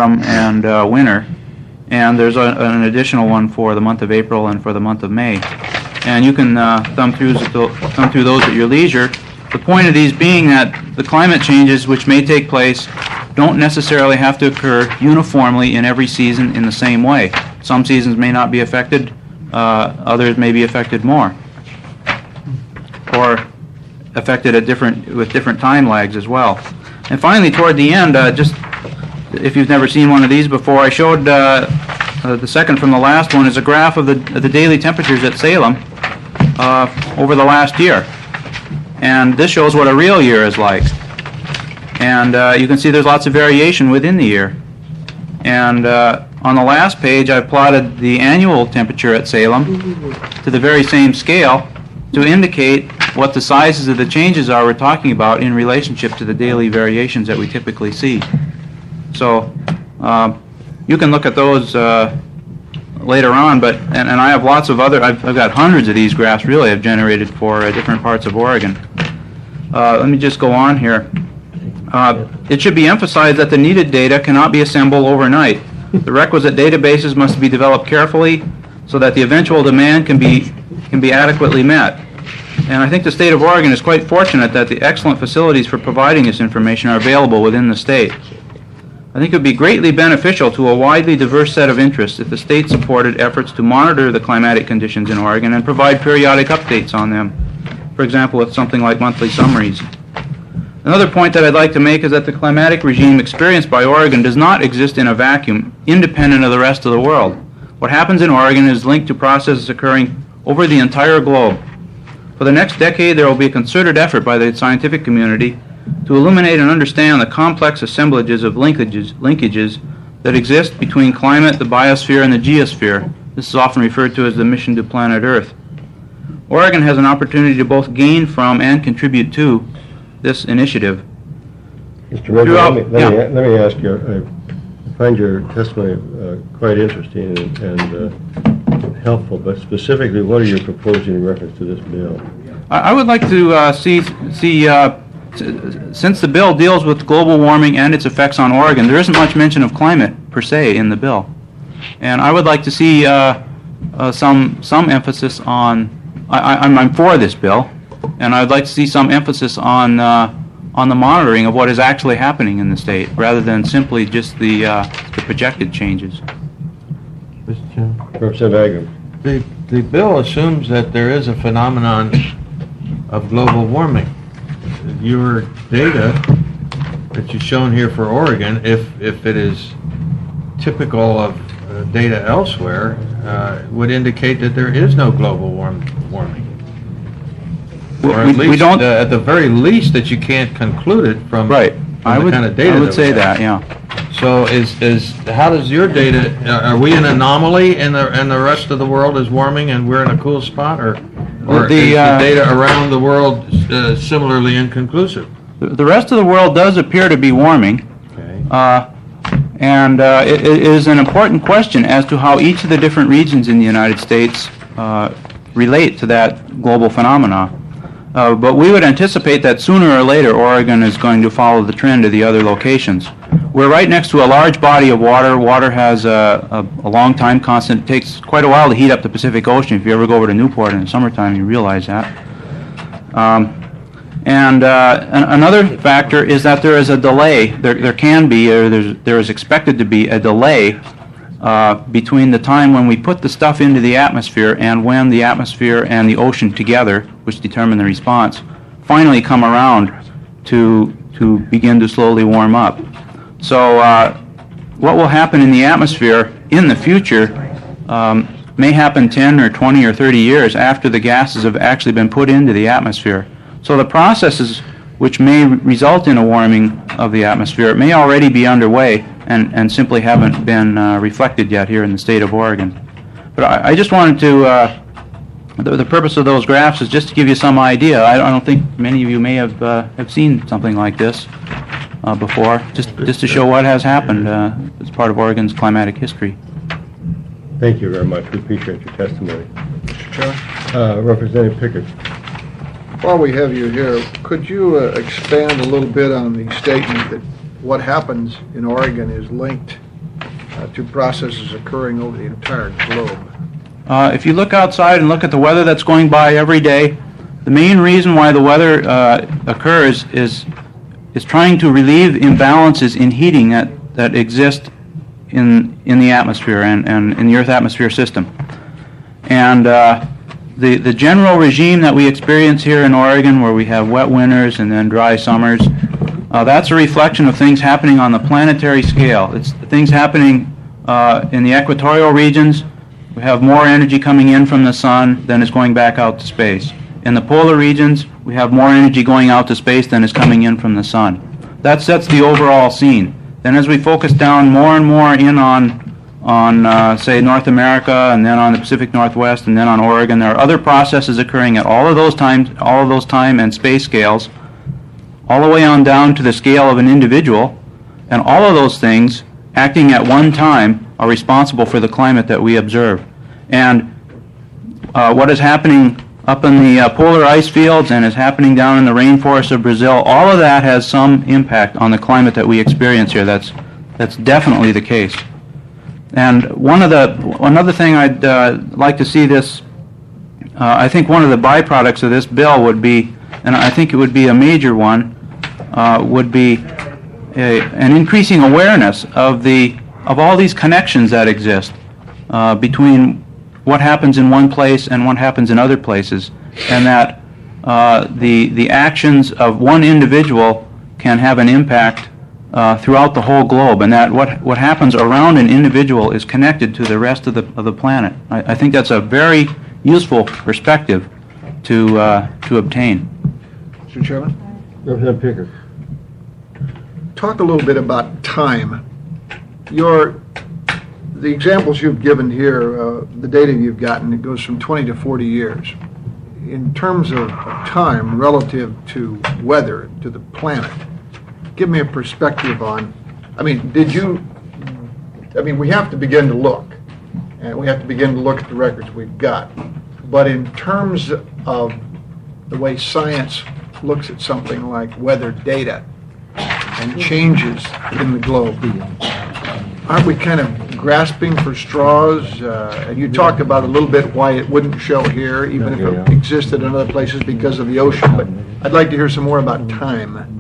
autumn and winter, and there's an additional one for the month of April and for the month of May. And you can thumb through those at your leisure. The point of these being that the climate changes which may take place don't necessarily have to occur uniformly in every season in the same way. Some seasons may not be affected, others may be affected more, or affected with different time lags as well. And finally, toward the end, just if you've never seen one of these before, I showed the second from the last one is a graph of the daily temperatures at Salem over the last year. And this shows what a real year is like. And you can see there's lots of variation within the year. And on the last page, I've plotted the annual temperature at Salem to the very same scale to indicate what the sizes of the changes are we're talking about in relationship to the daily variations that we typically see. So you can look at those later on, and I have lots of other, I've got hundreds of these graphs really I've generated for different parts of Oregon. Let me just go on here. It should be emphasized that the needed data cannot be assembled overnight. The requisite databases must be developed carefully so that the eventual demand can be adequately met. And I think the state of Oregon is quite fortunate that the excellent facilities for providing this information are available within the state. I think it would be greatly beneficial to a widely diverse set of interests if the state supported efforts to monitor the climatic conditions in Oregon and provide periodic updates on them, for example, with something like monthly summaries. Another point that I'd like to make is that the climatic regime experienced by Oregon does not exist in a vacuum, independent of the rest of the world. What happens in Oregon is linked to processes occurring over the entire globe. For the next decade, there will be a concerted effort by the scientific community to illuminate and understand the complex assemblages of linkages that exist between climate, the biosphere, and the geosphere. This is often referred to as the mission to planet Earth. Oregon has an opportunity to both gain from and contribute to this initiative. Mr. Redmond, let me ask you, I find your testimony quite interesting and helpful, but specifically, what are you proposing in reference to this bill? I would like to see since the bill deals with global warming and its effects on Oregon, there isn't much mention of climate per se in the bill. And I would like to see some emphasis on, I'm for this bill, and I'd like to see some emphasis on the monitoring of what is actually happening in the state, rather than simply just the projected changes. Mr. Chairman. Representative Agam. The bill assumes that there is a phenomenon of global warming. Your data that you've shown here for Oregon, if it is typical of data elsewhere, would indicate that there is no global warming. Or at least, we don't, at the very least, that you can't conclude it from, right. From the kind of data. I would say that, yeah. So how does your data? Are we an anomaly, and the rest of the world is warming, and we're in a cool spot, or is the data around the world similarly inconclusive? The rest of the world does appear to be warming, okay. And it is an important question as to how each of the different regions in the United States relate to that global phenomena. But we would anticipate that sooner or later Oregon is going to follow the trend of the other locations. We're right next to a large body of water. Water has a long time constant. It takes quite a while to heat up the Pacific Ocean. If you ever go over to Newport in the summertime, you realize that. And another factor is that there is a delay. There can be, or there is expected to be a delay between the time when we put the stuff into the atmosphere and when the atmosphere and the ocean together, which determine the response, finally come around to begin to slowly warm up. So what will happen in the atmosphere in the future may happen 10 or 20 or 30 years after the gases have actually been put into the atmosphere. So the processes which may result in a warming of the atmosphere may already be underway and simply haven't been reflected yet here in the state of Oregon. But I just wanted to, the purpose of those graphs is just to give you some idea. I don't think many of you may have seen something like this before, just to show what has happened as part of Oregon's climatic history. Thank you very much. We appreciate your testimony. Mr. Chair? Representative Pickett. While we have you here, could you expand a little bit on the statement that what happens in Oregon is linked to processes occurring over the entire globe? If you look outside and look at the weather that's going by every day, the main reason why the weather occurs is trying to relieve imbalances in heating that exist in the atmosphere and in the Earth atmosphere system. And the general regime that we experience here in Oregon, where we have wet winters and then dry summers, that's a reflection of things happening on the planetary scale. It's things happening in the equatorial regions. We have more energy coming in from the sun than is going back out to space. In the polar regions, we have more energy going out to space than is coming in from the sun. That sets the overall scene. Then as we focus down more and more in on say, North America, and then on the Pacific Northwest, and then on Oregon, there are other processes occurring at all of those time and space scales, all the way on down to the scale of an individual, and all of those things acting at one time are responsible for the climate that we observe. And what is happening up in the polar ice fields and is happening down in the rainforests of Brazil, all of that has some impact on the climate that we experience here. That's definitely the case. And another thing I'd like to see this, I think one of the byproducts of this bill would be, and I think it would be a major one, would be an increasing awareness of all these connections that exist between what happens in one place and what happens in other places, and that the actions of one individual can have an impact throughout the whole globe, and that what happens around an individual is connected to the rest of the planet. I think that's a very useful perspective to obtain. Mr. Chairman? Representative Pinker. Talk a little bit about time. The examples you've given here, the data you've gotten, it goes from 20 to 40 years. In terms of time relative to weather, to the planet, give me a perspective on, we have to begin to look, and we have to begin to look at the records we've got. But in terms of the way science looks at something like weather data and changes in the globe, aren't we kind of grasping for straws? And you talked about a little bit why it wouldn't show here, even if it existed in other places because of the ocean. But I'd like to hear some more about time.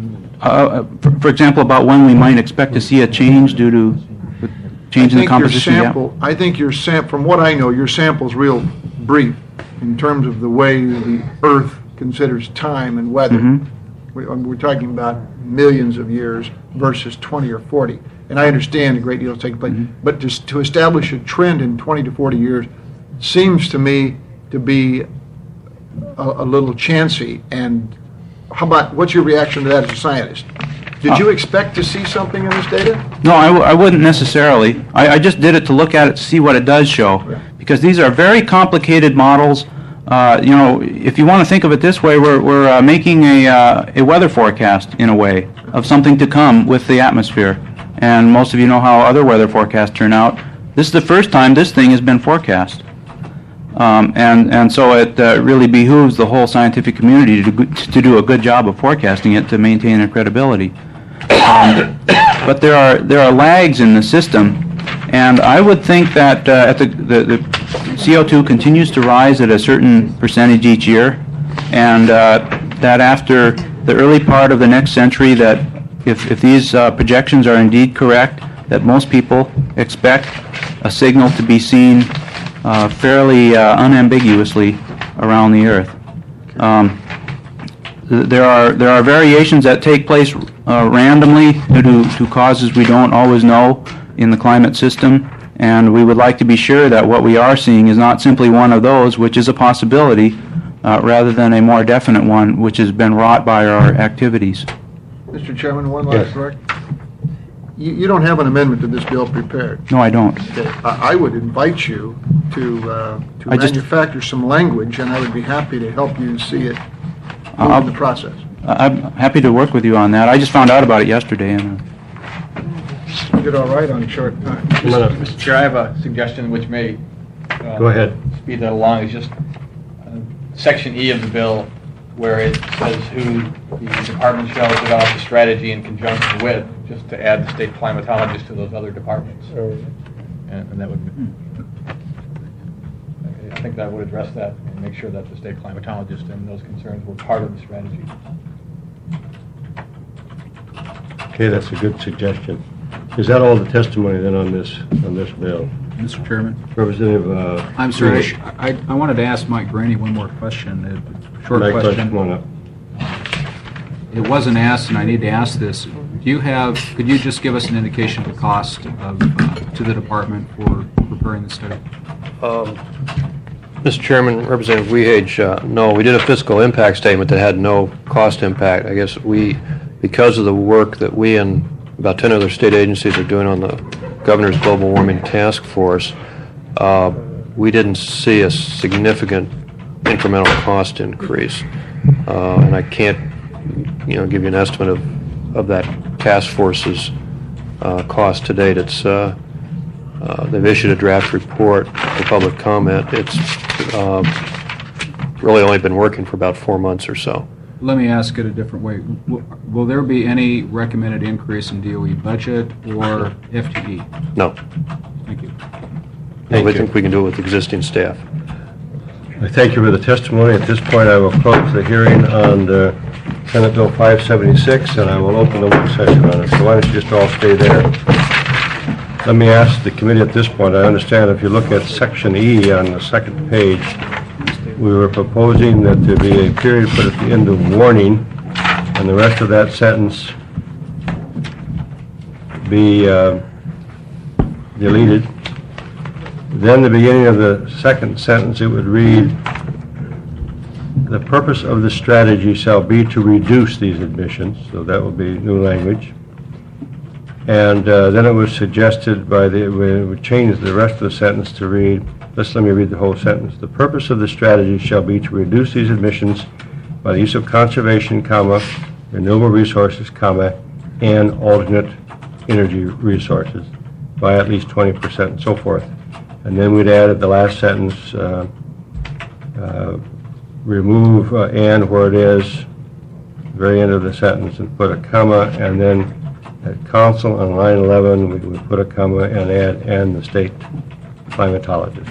For example, about when we might expect to see a change due to the change in the composition? I think your sample, from what I know, your sample's real brief in terms of the way the Earth considers time and weather. Mm-hmm. We're talking about millions of years versus 20 or 40. And I understand a great deal is taking place, mm-hmm. but just to establish a trend in 20 to 40 years seems to me to be a little chancy. And what's your reaction to that as a scientist? Did you expect to see something in this data? No, I wouldn't necessarily. I just did it to look at it to see what it does show, because these are very complicated models. If you want to think of it this way, we're making a weather forecast, in a way, of something to come with the atmosphere. And most of you know how other weather forecasts turn out. This is the first time this thing has been forecast. And so it really behooves the whole scientific community to do a good job of forecasting it to maintain their credibility. But there are lags in the system, and I would think that the CO2 continues to rise at a certain percentage each year, and that after the early part of the next century, that if these projections are indeed correct, that most people expect a signal to be seen fairly unambiguously around the Earth. There are variations that take place randomly due to causes we don't always know in the climate system, and we would like to be sure that what we are seeing is not simply one of those, which is a possibility, rather than a more definite one, which has been wrought by our activities. Mr. Chairman, one last correct. You don't have an amendment to this bill prepared. No, I don't. Okay. I would invite you to manufacture some language, and I would be happy to help you see it in the process. I'm happy to work with you on that. I just found out about it yesterday. And you did all right on short time. Mr. Chair, I have a suggestion which may go ahead. Speed that along. It's just Section E of the bill where it says who the department shall develop a strategy in conjunction with, just to add the state climatologist to those other departments. And that would, I think that would address that and make sure that the state climatologist and those concerns were part of the strategy. Okay, that's a good suggestion. Is that all the testimony then on this bill? Mr. Chairman? Representative, I'm sorry, I wanted to ask Mike Graney one more question, a short Mike, question. come on up. It wasn't asked, and I need to ask this. Could you just give us an indication of the cost to the department for preparing the study? Mr. Chairman, Representative Wehage, no, we did a fiscal impact statement that had no cost impact. I guess because of the work that we and about 10 other state agencies are doing on the Governor's Global Warming Task Force, we didn't see a significant incremental cost increase. And I can't, give you an estimate of that task force's cost to date. It's they've issued a draft report for public comment. It's really only been working for about 4 months or so. Let me ask it a different way. Will there be any recommended increase in DOE budget or FTE? No. Thank you. We think we can do it with existing staff. I thank you for the testimony. At this point, I will close the hearing on the Senate Bill 576, and I will open the work session on it. So why don't you just all stay there? Let me ask the committee at this point. I understand if you look at Section E on the second page, we were proposing that there be a period put at the end of warning, and the rest of that sentence be deleted. Then the beginning of the second sentence, it would read, the purpose of the strategy shall be to reduce these emissions, so that would be new language. And then it was suggested we would change the rest of the sentence to read, let me read the whole sentence. The purpose of the strategy shall be to reduce these emissions by the use of conservation, renewable resources, and alternate energy resources by at least 20% and so forth. And then we'd add at the last sentence, remove and where it is, very end of the sentence, and put a comma, and then at council on line 11, we would put a comma and add and the state climatologist.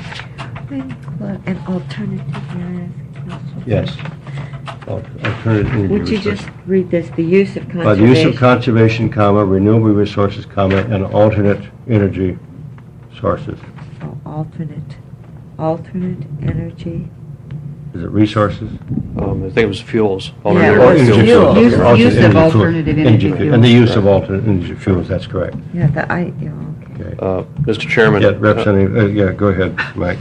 An alternative, may I ask a question? Yes. Alternative energy Would you resources. just read this, the use of conservation? By the use of conservation, renewable resources, and alternate energy sources. Oh, alternate energy? Is it resources? I think it was fuels. Yeah, Alternative or fuels. fuel. Okay, Use alternate of energy alternative fuels. energy And fuels. the use of alternate energy fuels, that's correct. Yeah, okay. Okay. Mr. Chairman. Yeah, Representative, go ahead, Mike.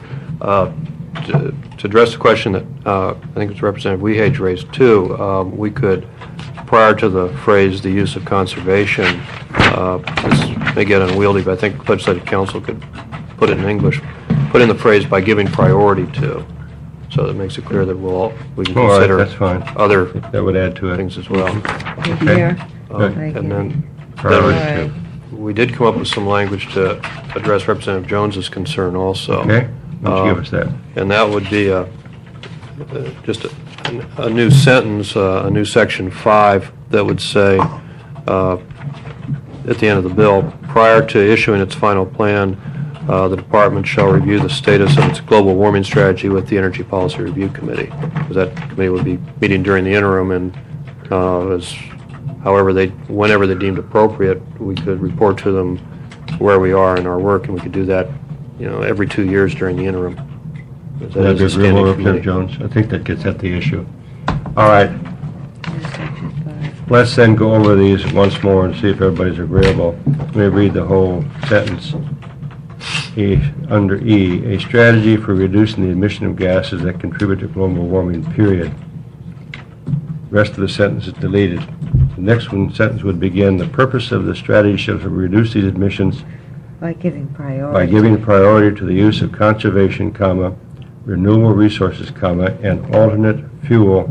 To address the question that I think it's Representative Wehage raised too, we could, prior to the phrase "the use of conservation," this may get unwieldy, but I think Legislative Council could put it in English, put in the phrase "by giving priority to," so that makes it clear that we can All right, consider that's fine. other That would add to it. things as well. Here, Good. And then Priority Alright. two. we did come up with some language to address Representative Jones's concern also. Okay, why don't you give us that? And that would be just a new sentence, a new section 5 that would say, at the end of the bill, prior to issuing its final plan, the department shall review the status of its global warming strategy with the Energy Policy Review Committee. Because that committee would be meeting during the interim, and whenever they deemed appropriate, we could report to them where we are in our work, and we could do that, every 2 years during the interim. That That'd be is a agreeable, standing Representative committee. Jones. I think that gets at the issue. All right, section 5. let's then go over these once more and see if everybody's agreeable. Let me read the whole sentence. Under E, a strategy for reducing the emission of gases that contribute to global warming, period. The rest of the sentence is deleted. The next sentence would begin, the purpose of the strategy shall reduce these emissions By giving priority. by giving priority to the use of conservation, renewable resources, and alternate fuels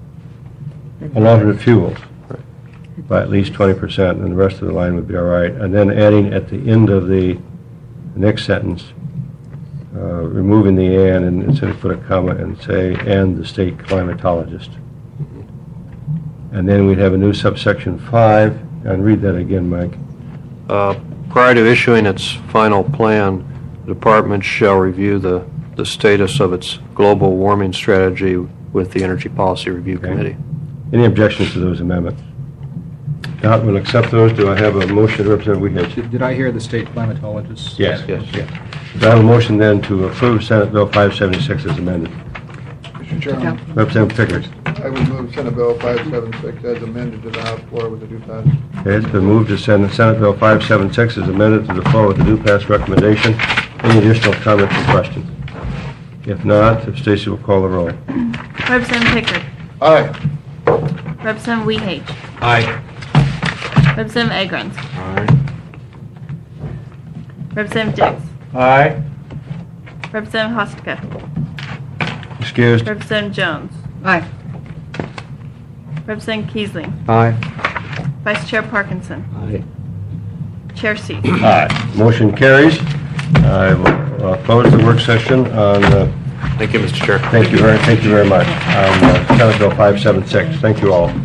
by at least 20%, and the rest of the line would be all right. And then adding at the end of the next sentence, removing the and instead of put a comma and say, and the state climatologist. And then we'd have a new subsection 5, and read that again, Mike. Prior to issuing its final plan, the department shall review the status of its global warming strategy with the Energy Policy Review Okay. Committee. Any objections to those amendments? Not, we'll accept those. Do I have a motion, Representative Weehagen? Did I hear the state climatologist? Yes. Yes. Do I have a motion then to approve Senate Bill 576 as amended? Mr. Chairman, Representative Pickard. I would move Senate Bill 576 as amended to the House floor with a due pass. Okay, it's been moved to send Senate Bill 576 as amended to the floor with a due pass recommendation. Any additional comments or questions? If not, if Stacy will call the roll. Representative Pickard. Aye. Representative Weehage. Aye. Representative Agrons. Aye. Representative Diggs. Aye. Representative Hostka. Excused. Representative Jones. Aye. Representative Keesling. Aye. Vice Chair Parkinson. Aye. Chair Seat. Motion carries. I will close the work session on, Thank you, Mr. Chair. thank you very much, on Senate Bill 576. Thank you all.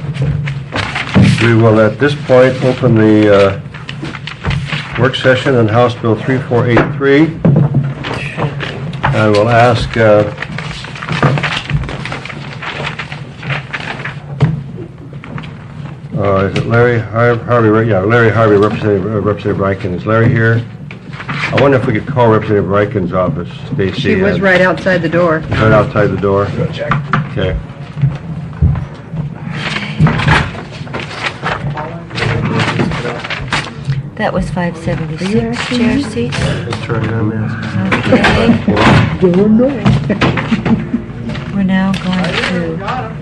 We will at this point open the work session on House Bill 3483. I will ask is it Larry Harvey? Yeah, Larry Harvey, Representative Ryken. Is Larry here? I wonder if we could call Representative Ryken's office. Stacy. She was right outside the door. Right outside the door? Check. Okay. That was 576, chair seat. Let's try it on there. Okay. We're now going to,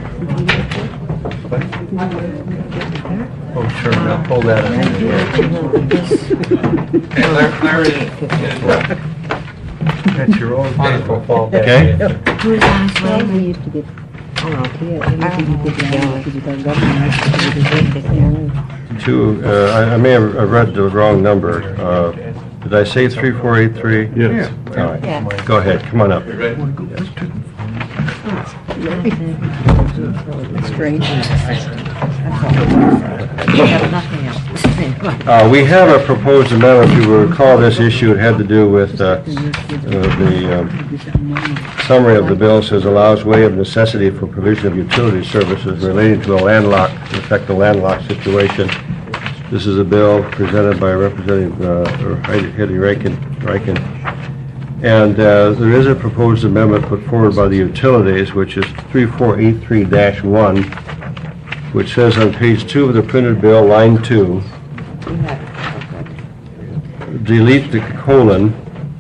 Oh, sure, now pull that That's your own paper fall back. Okay. who's on his way? We used to get, oh, yeah, anything you get down, because you got government. I may have read the wrong number. Did I say 3483? Yes. All right, go ahead, come on up. Strange. We have nothing else. We have a proposed amendment. If you will recall this issue, it had to do with the summary of the bill says allows way of necessity for provision of utility services relating to a landlocked, in effect, a landlocked situation. This is a bill presented by Representative Heidi Ryken. And there is a proposed amendment put forward by the utilities, which is 3483-1, which says on page 2 of the printed bill, line 2, delete the colon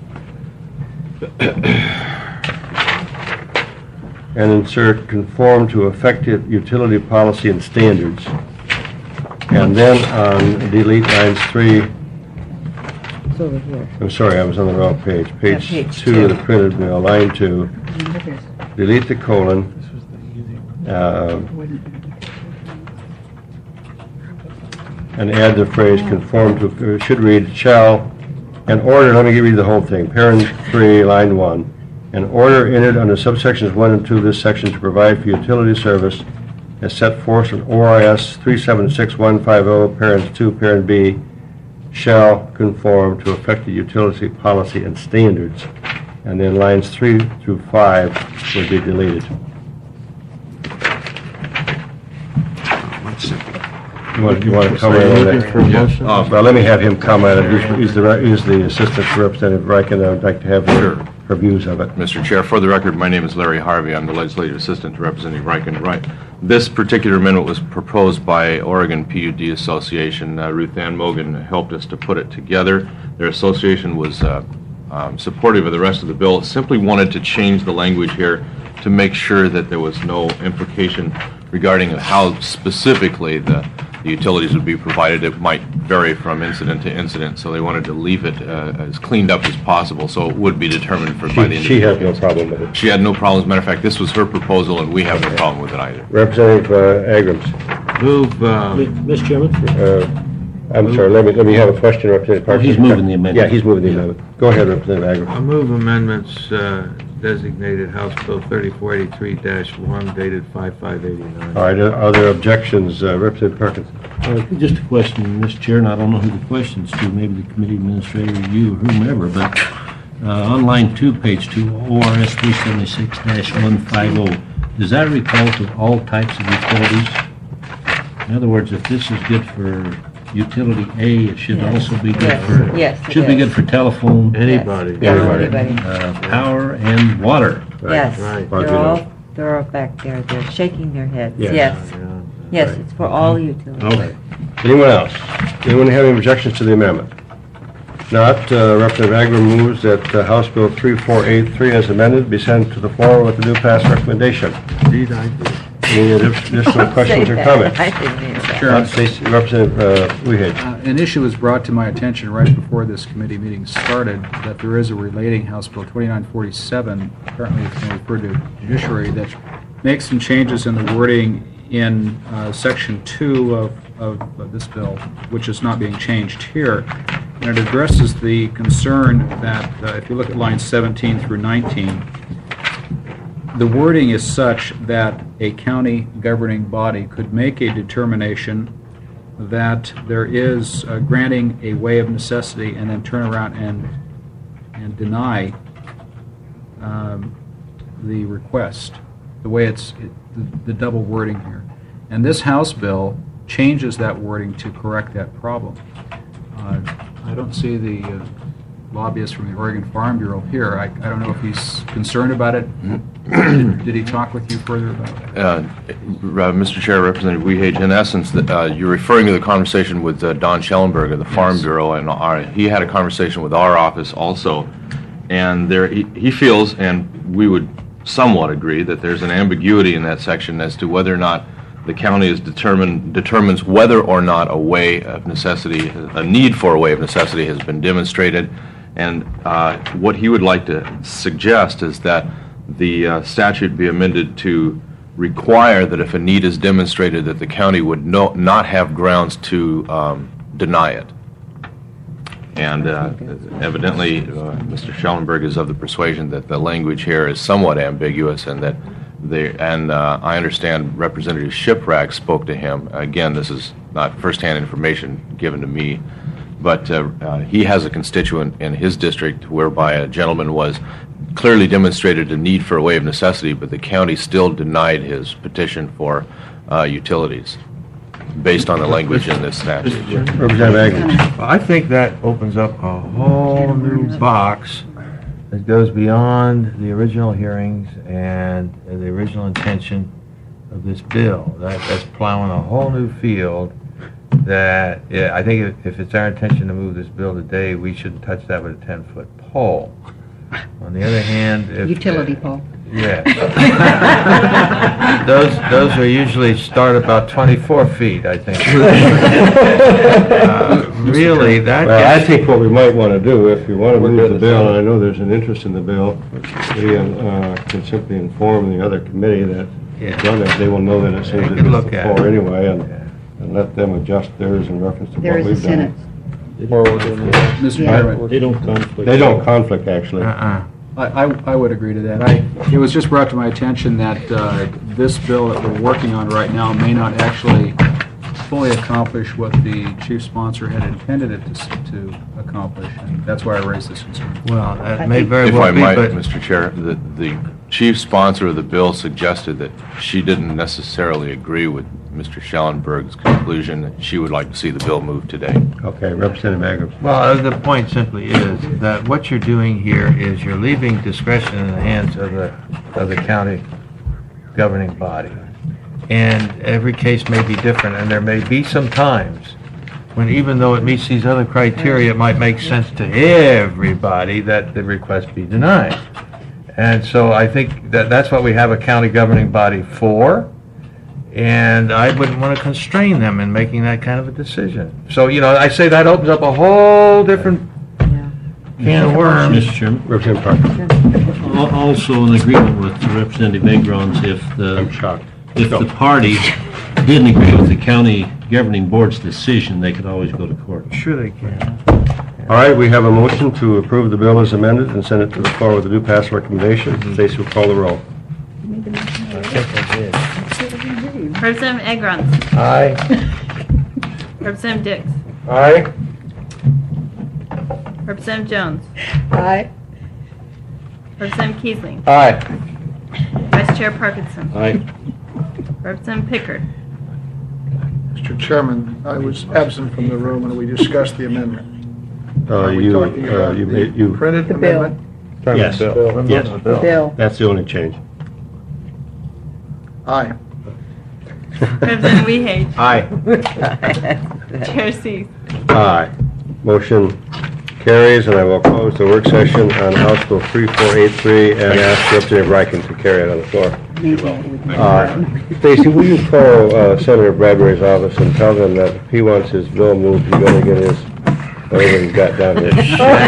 and insert conform to effective utility policy and standards. And then on delete lines 3, It's over here. I'm sorry, I was on the wrong page. Page page 2 of two. the printed bill, line 2, delete the colon, and add the phrase conform to, it should read, shall, an order, let me give you the whole thing, parent 3, line 1, an order entered under subsections 1 and 2 of this section to provide for utility service as set forth in ORS 376150, parent 2, parent B, shall conform to effective utility policy and standards. And then lines 3 through 5 would be deleted. You want to comment on that? Well, let me have him comment. He's the assistant to Representative Ryken. I'd like to have her views of it. Mr. Chair, for the record, my name is Larry Harvey. I'm the legislative assistant to Representative Ryken. Right. This particular amendment was proposed by Oregon PUD Association. Ruth Ann Mogan helped us to put it together. Their association was supportive of the rest of the bill. Simply wanted to change the language here to make sure that there was no implication regarding how specifically the utilities would be provided. It might vary from incident to incident, so they wanted to leave it as cleaned up as possible, so it would be determined by the She individual. has no problem with it. She had no problems. Matter of fact, this was her proposal, and we have no problem with it either. Representative Agrams. Move, Mr. Chairman, I'm sorry, let me have a question, Representative Parkinson. He's moving the amendment. Yeah, he's moving the amendment. Go ahead, Representative I Agar. move amendments designated House Bill 3483-1 dated 5/5/89. All right, are there objections, Representative Parkinson? Just a question, Mr. Chair, and I don't know who the question's to, maybe the committee administrator, you, or whomever, but on line 2, page 2, ORS 376-150, does that recall to all types of utilities? In other words, if this is good for utility A, it should also be good for... Yes, it Should be is. good for telephone, Anybody. Yeah, Everybody. anybody. power, and water. Yes, right. they're all back there, they're shaking their heads. Yeah. Yes, Yeah. yes, it's for all utilities. Okay. Anyone else? Anyone have any objections to the amendment? Not, Representative Agar moves that House Bill 3483 as amended be sent to the floor with the new pass recommendation. Indeed, I do. Any additional questions or comments? I didn't hear that. Sure. Representative Weiheig. An issue was brought to my attention right before this committee meeting started, that there is a relating House Bill 2947, apparently it's been referred to judiciary, that makes some changes in the wording in Section 2 of this bill, which is not being changed here. And it addresses the concern that, if you look at lines 17 through 19, the wording is such that a county governing body could make a determination that there is granting a way of necessity and then turn around and deny the request, the way the double wording here. And this House bill changes that wording to correct that problem. I don't see the lobbyist from the Oregon Farm Bureau here. I don't know if he's concerned about it. Did he talk with you further about it? Mr. Chair, Representative Weiheig, in essence, you're referring to the conversation with Don Schellenberg of the Farm Bureau, and he had a conversation with our office also, and he feels, and we would somewhat agree, that there's an ambiguity in that section as to whether or not the county determines whether or not a way of necessity, a need for a way of necessity has been demonstrated. And what he would like to suggest is that the statute be amended to require that if a need is demonstrated, that the county would not have grounds to deny it. And evidently, Mr. Schellenberg is of the persuasion that the language here is somewhat ambiguous, and that I understand Representative Shiprack spoke to him. Again, this is not firsthand information given to me, but he has a constituent in his district whereby a gentleman was clearly demonstrated a need for a way of necessity, but the county still denied his petition for utilities based on the language in this statute. Representative Agar. I think that opens up a whole new box that goes beyond the original hearings and the original intention of this bill. That's plowing a whole new field that, I think if it's our intention to move this bill today, we shouldn't touch that with a 10-foot pole. On the other hand, if... Utility pole. Yeah. Those are usually start about 24 feet, I think. Really, that... Well, I think what we might want to do, if you want to move the bill, and I know there's an interest in the bill, we can simply inform the other committee that they will know that as soon as it gets to the floor anyway, and let them adjust theirs in reference to what we've done. Mr. Chairman. They don't conflict. They don't conflict, actually. I would agree to that. It was just brought to my attention that this bill that we're working on right now may not actually fully accomplish what the chief sponsor had intended it to accomplish, and that's why I raised this concern. Well, that may very If well I be, might, but... Mr. Chair, the chief sponsor of the bill suggested that she didn't necessarily agree with Mr. Schellenberg's conclusion, that she would like to see the bill move today. Okay, Representative Agar. Well, the point simply is that what you're doing here is you're leaving discretion in the hands of the county governing body. And every case may be different, and there may be some times when, even though it meets these other criteria, it might make sense to everybody that the request be denied. And so I think that's what we have a county governing body for, and I wouldn't want to constrain them in making that kind of a decision. So, I say that opens up a whole different can of worms. Mr. Chairman. Representative Parker. Also in agreement with Representative Agrons, if the party didn't agree with the county governing board's decision, they could always go to court. Sure they can. All right, we have a motion to approve the bill as amended and send it to the floor with a due pass recommendation. Stacy will call the roll. Representative Agrons. Aye. Representative Dix. Aye. Representative Jones. Aye. Representative Keesling. Aye. Vice Chair Parkinson. Aye. Representative Pickard. Mr. Chairman, I was absent from the room when we discussed the amendment. Are we talking about the printed The bill. amendment? Yes. Yes. The bill. That's the only change. Aye. Representative Wehage. Aye. Chair Sees. Aye. Motion carries, and I will close the work session on House Bill 3483 and ask Representative Riken to carry it on the floor. Stacy, will you call Senator Bradbury's office and tell them that if he wants his bill moved, he's going to get his, whatever he's got down here.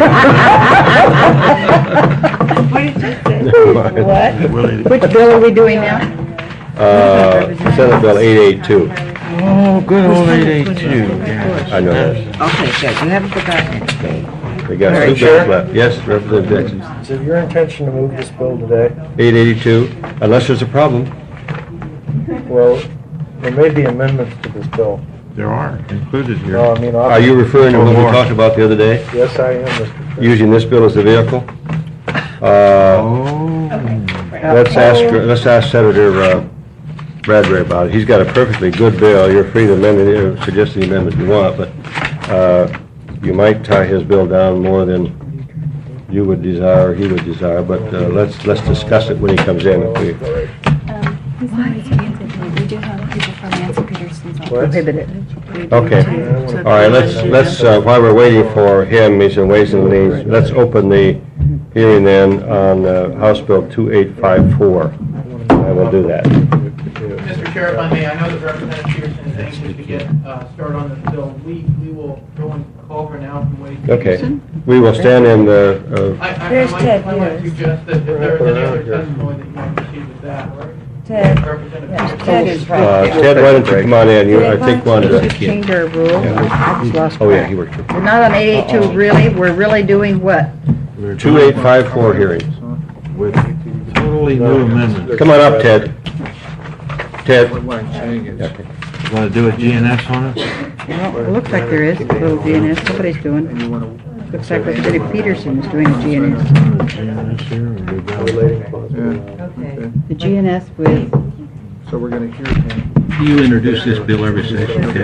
What did you say? What? Which bill are we doing now? Senate Bill 882. Oh, good old 882. I know that. Okay, good, you haven't forgotten it, Dave. We got two bills left. Yes, Representative Dixon. Is it your intention to move this bill today? 882, unless there's a problem. Well, there may be amendments to this bill. There are included here. No, I mean, Are you referring to what we talked about the other day? Yes, I am, Mr. Chairman. Using this bill as the vehicle? Let's ask Senator Bradbury about it. He's got a perfectly good bill. You're free to amend it, suggest the amendment you want, but you might tie his bill down more than you would desire or he would desire, but let's discuss it when he comes in. We do have people from Nancy Peterson's office. Prohibited. Okay. All right, let's while we're waiting for him, he's in Ways and Means, let's open the hearing then on House Bill 2854. I will do that. Mr. Chair, if I may, I know that Representative Peterson is anxious to get started on this bill. We will go and call her now from Ways and Means. Okay. We will stand in the... There's Ted I might Hughes. suggest that if there is any other testimony that you want to proceed with that. Ted. Representative Ted is right. Ted, why don't you come on in? I think one Did is... I change our rule? I just lost Oh, yeah, track. he worked. We're not on 882, really? We're really doing what? 2854 hearings. With totally new amendments. Come on up, Ted. Ted. What I'm saying is, Okay. You want to do a GNS on it? Well, it looks like there is a little GNS. Somebody's doing. Looks like Representative Peterson is doing a GNS. GNS here, or do that? okay. The GNS with, So we're going to hear him. You introduce this bill every session, Ted.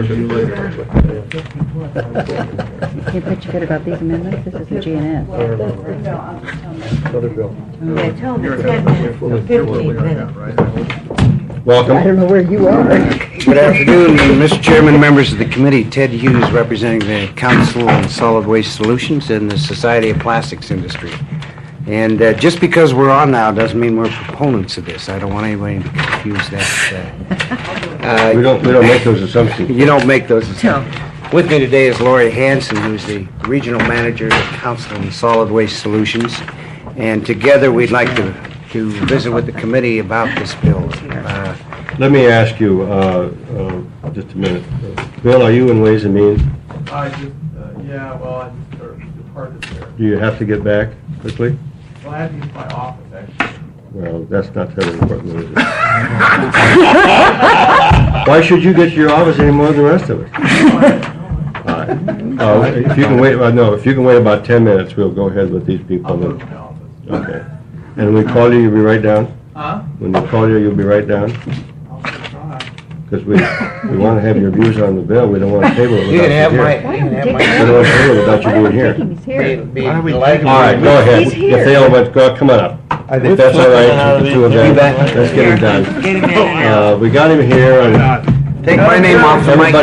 can't bet you good about these amendments. This is the GNS. Other bill. Yeah, tell them it's 10 minutes, 15 minutes. Welcome. I don't know where you are. Good afternoon, Mr. Chairman, members of the committee. Ted Hughes, representing the Council on Solid Waste Solutions and the Society of Plastics Industry. And just because we're on now doesn't mean we're proponents of this. I don't want anybody to confuse that. We don't make those assumptions. You don't make those assumptions. With me today is Lori Hanson, who's the Regional Manager of the Council on Solid Waste Solutions. And together we'd like to visit with the committee about this bill. Let me ask you, just a minute. Bill, are you in Ways and Means? Yeah, well, I just departed there. Do you have to get back quickly? Well, I have to use my office, actually. Well, that's not terribly important, is it? Why should you get to your office any more than the rest of us? All right. If you can wait, if you can wait about 10 minutes, we'll go ahead with these people. I'll go to my office. Okay. And when we call you, you'll be right down? Huh? When we call you, you'll be right down? I'll try. Because we want to have your views on the bill. We don't want to table it You without can have you my, here. you can have We my. don't want to table it without you being here. He's here. Be Why are we delighted taking- All right, go ahead. He's here. If they all want, come on up. If that's all right, the two of them, let's get him done. Get him in and out. We got him here, and Take my name off the mic.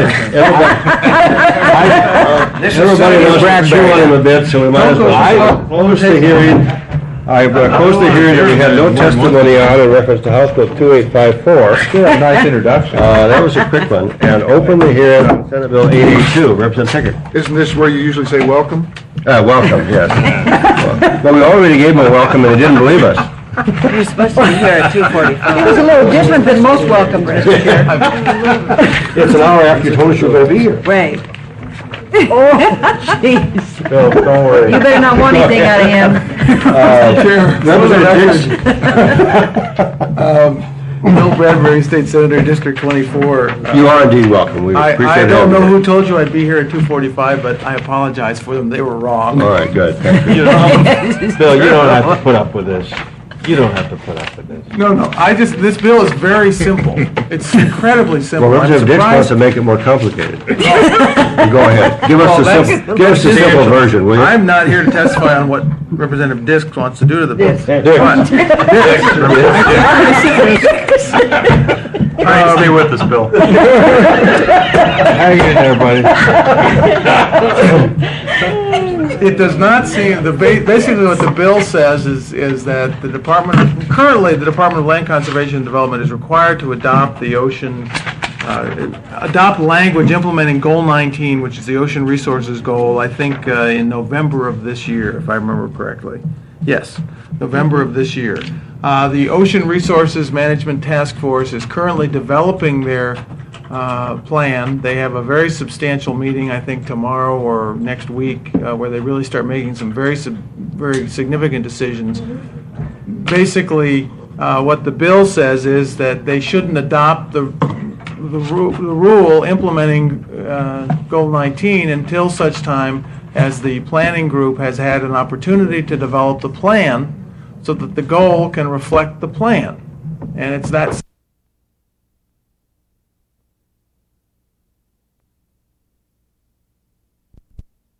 everybody wants to chew on him a bit, so we might as well close the hearing. I closed the hearing that we had no testimony on in reference to House Bill 2854. Still a nice introduction. That was a quick one. And open the hearing on Senate Bill 882. Representative Pickard. Isn't this where you usually say welcome? Welcome, yes. Well, we already gave him a welcome, and he didn't believe us. You're supposed to be here at 2:45. It was a little different than most welcomes, Mr. Chair. It's an hour after you told us you were going to be here. Right. Oh, jeez. No, don't worry. You better not want anything out of him. Bill Bradbury, State Senator, District 24. You are indeed welcome. We appreciate I don't know having you. who told you I'd be here at 2:45, but I apologize for them. They were wrong. All right, good. Thank you. Bill, you don't have to put up with this. You don't have to put up with this. No, this bill is very simple. It's incredibly simple. Well, I'm Representative Dix wants surprised. to make it more complicated. Go ahead. Give us the simple version, will you? I'm not here to testify on what Representative Dix wants to do to the bill. Try and stay with us, Bill. Hang in there, buddy. It does not seem, basically what the bill says is that currently the Department of Land Conservation and Development is required to adopt the adopt language implementing Goal 19, which is the ocean resources goal, I think in November of this year, if I remember correctly. Yes, November of this year. The Ocean Resources Management Task Force is currently developing their plan. They have a very substantial meeting, I think tomorrow or next week, where they really start making some very significant decisions. Basically, what the bill says is that they shouldn't adopt the rule implementing Goal 19 until such time as the planning group has had an opportunity to develop the plan so that the goal can reflect the plan. And it's that